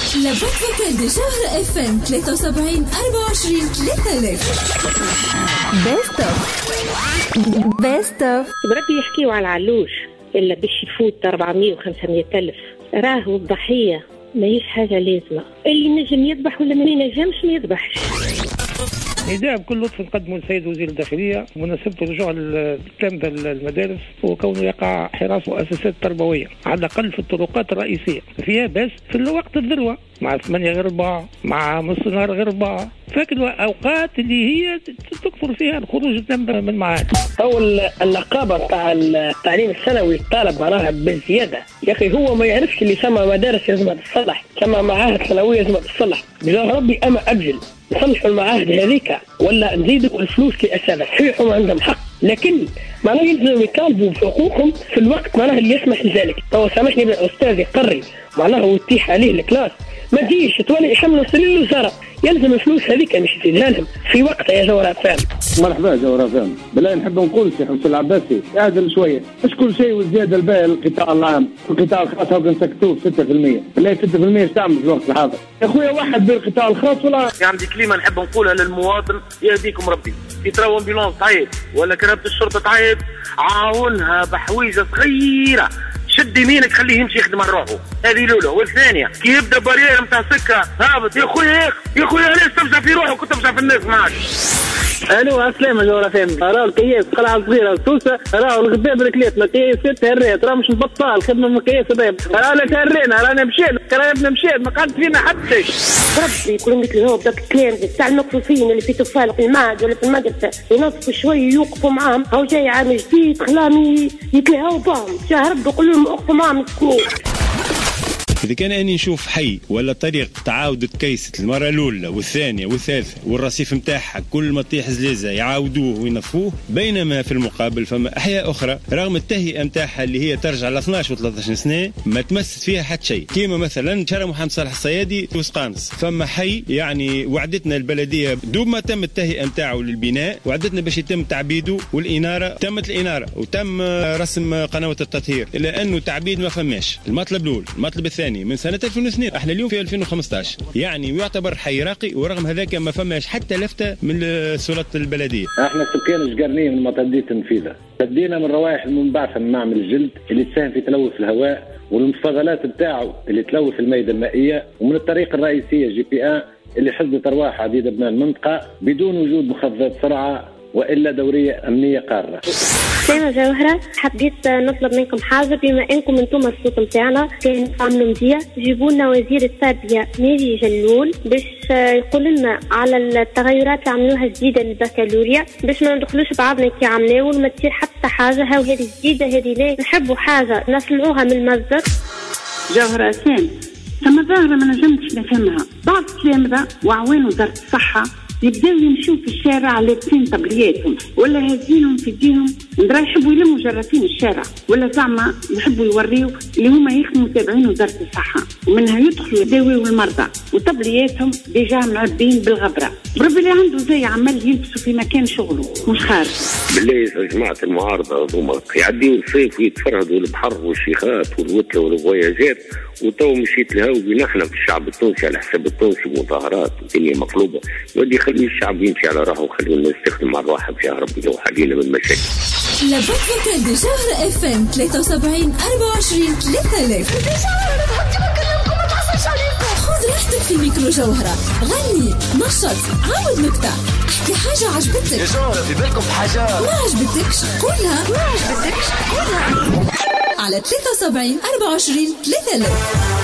لابد فوكال دي جوهرة اف ام 73 24 3000. بيست اوف بربي يحكيوا على العلوش إلا باش يفوت 400 و500 ألف. راهو الضحية ماهيش حاجة لازمة، اللي نجم يذبح ولا ما ينجمش ما يذبحش. نداء بكل لطف نقدمه للسيد وزير الداخلية مناسبة رجوع التلامذة المدارس وكونه يقع حراس مؤسسات تربوية على الأقل في الطرقات الرئيسية فيها، بس في الوقت الذروة مع 8 غير 4 مع نص نهار غير 4 فاك الأوقات اللي هي تكثر فيها الخروج التلامذة من المعاهد. أو النقابة تاع التعليم الثانوي الطالب معناها بالزيادة يا أخي، هو ما يعرفش اللي سمى مدارس لازم تصلح، سمى معاهد ثانوية لازم تصلح. بجاه ربي أما أجل نصلحوا المعاهد هذيك ولا نزيدوا الفلوس لأساتذة صحيح هم عندهم حق، لكن معناه يلزم يطالبوا بحقوقهم في الوقت معناه اللي يسمح لذلك. هو سامحني بالأستاذ يقري معناه ويتيح عليه الكلاس ما تجيش تولي يحملوا سليل الوزارة، يلزم الفلوس هذيك مش يزيدها لهم في وقتها يا جوهر فهم. مرحبا جوهر فهم، بالله نحب نقول سي حسن العباسي اعدل شويه، مش كل شيء والزياده الباقي القطاع العام، القطاع الخاص هو نسكتوه 6%، بالله 6% ايش تعمل في الوقت الحاضر؟ يا خويا واحد بالقطاع الخاص ولا عندي كلمه نحب نقولها للمواطن، يهديكم ربي، كي تراو امبيلونس تعيط ولا كرهبة الشرطه تعيط عاونها بحويجه صغيره، شد يمينك خليه يمشي يخدم على روحه، هذه الاولى. والثانيه كي يبدا بارير نتاع سكه هابط يا خويا علاش تمشي في روحك وتمشي في الناس معاك؟ الو السلام جوهر فهم. راهو القياس قلعه صغيره وسوسه، راهو الغدا بركليت مقياس 6 هرات، راه مش مبطال خدمه مقياس دايما، رانا تهرينا رانا مشينا ما قعد فينا حتى شيء. ربي يقولون لك هو بدك الكلام تاع المكفوفين اللي في طفال في المعهد ولا في المدرسه ينصفوا شويه يوقفوا معاهم، هو جاي عام جديد خلاني يتلهوا بهم، جا ربي يقول لهم وقفوا معاهم مسكين. إذا كان أني نشوف حي ولا طريق تعاود تكيست المرة الأولى والثانية والثالثة والرصيف متاعها كل ما تطيح زليزة يعاودوه وينظفوه، بينما في المقابل فما أحياء أخرى رغم التهيئة متاعها اللي هي ترجع ل 12 و 13 سنة ما تمست فيها حتى شيء، كيما مثلا شارع محمد صالح الصيادي وسقانس، فما حي يعني وعدتنا البلدية دوب ما تم التهيئة متاعه للبناء، وعدتنا باش يتم تعبيده والإنارة، تمت الإنارة وتم رسم قنوات التطهير، إلا أنه تعبيد ما فماش. المطلب الأول. المطلب الثاني من سنة 2002 احنا اليوم في 2015 يعني يعتبر حي راقي، ورغم هذاك ما فماش حتى لفتة من السلطة البلدية. احنا سكان شقرنين من مطردية النفيذة، بدينا من روائح المنبعثة من معمل الجلد اللي تساهم في تلوث الهواء والمستفضلات بتاعه اللي تلوث المياه المائية، ومن الطريق الرئيسية GP1 اللي حزبت أرواح عديدة من المنطقة بدون وجود مخفضات سرعة وإلا دورية أمنية قارة. سلام جوهرة، حبيت نطلب منكم حاجة، بما أنكم أنتم الصوت متاعنا كان تعملوا مزية، جيبوا لنا وزير التربية ميري جلول باش يقول لنا على التغيرات اللي عملوها جديدة للبكالوريا، باش ما ندخلوش بعضنا كي عملناه وما تصير حتى حاجة. هاو هذه جديدة هذه ليه نحبوا حاجة نسمعوها من المصدر. جوهرة سام ثم ظاهرة ما نجمتش نفهمها، بعض التلامذة وعوان وزارة الصحة يبداو يمشوا في الشارع لابسين طبلياتهم ولا هازينهم في يديهم، ندرا يحبوا يلموا جرافين الشارع ولا زعما يحبوا يوريوا اللي هما يخدموا تابعين وزارة الصحة، ومنها يدخلوا يداويوا المرضى وطبلياتهم ديجا معبين بالغبرة. بربي اللي عنده زي عمال يلبسوا في مكان شغله مش خارج. بالله يا جماعة المعارضة هذوما يعديوا الصيف ويتفرهدوا البحر والشيخات والوتلة والفواياجات، وتو مشيت لهاوي نحن في الشعب التونسي على حساب التونسي مظاهرات والدنيا مقلوبة، ودي خلي الشعب يمشي على راحه وخلي الناس تخدم على راحة فيها ربي لو حلينا من مشاكل. لابد فوكال دي جوهرة اف ام 73 24 3000. خذ راحتك في ميكرو جوهرة، غني نشط عاود نكتة، احكي حاجة عجبتك يا جوهرة في بالكم حاجة ما عجبتكش قولها على 73 24 3000.